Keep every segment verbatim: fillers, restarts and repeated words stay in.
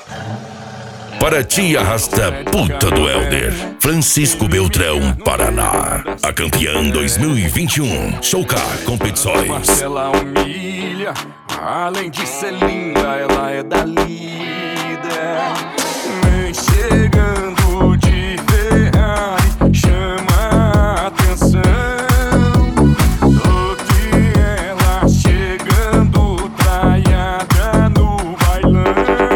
Para ti arrasta puta do Helder, Francisco Beltrão, Paraná. A campeã dois mil e vinte e um, Showcar Competições. Marcela humilha, além de ser linda, ela é da líder. Vem chegando de Ferrari, chama a atenção. Do que ela chegando traiada no bailão.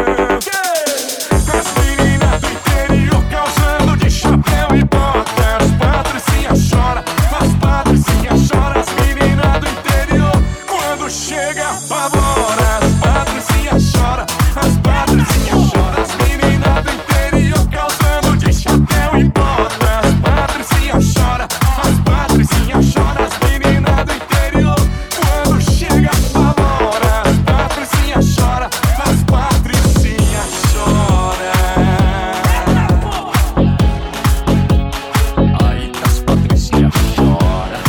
As meninas do interior causando de chapéu e bota. As patricinhas choram, as patricinhas choram. As meninas do interior quando chega apavora. As patricinhas choram, as patricinhas choram. As meninas do interior causando de chapéu e bota. As patricinhas choram, as patricinhas choram. As meninas do interior quando chega apavora. As patricinhas choram, as patricinhas choram. Aí as patricinhas choram.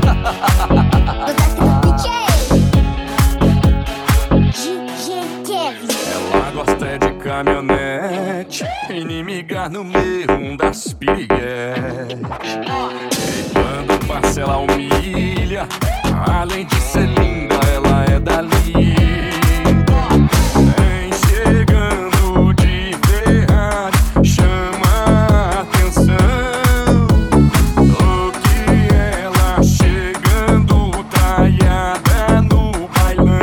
Ela gosta é de caminhonete, inimiga no meio das piriguetes. E quando Marcela humilha, além de ser linda, ela é da líder. Vem chegando de Ferrari, chama a atenção. Do que ela chegando traiada no bailão.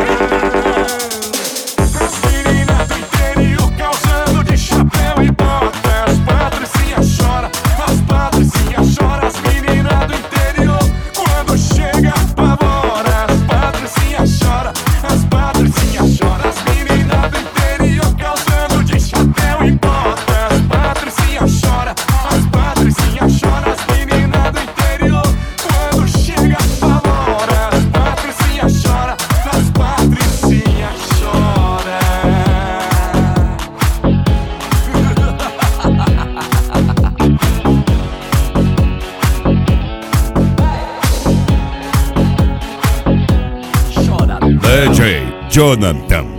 As meninas do interior causando de chapéu e bota. As patricinhas choram, as patricinhas choram. As meninas do interior quando chega apavora. As patricinhas choram, as patricinhas choram. As meninas do interior causando de chapéu e bota. As patricinhas choram, as patricinhas choram. As meninas do interior quando chega apavora. As patricinhas choram, as patricinhas choram. Chora, D J Jonathan.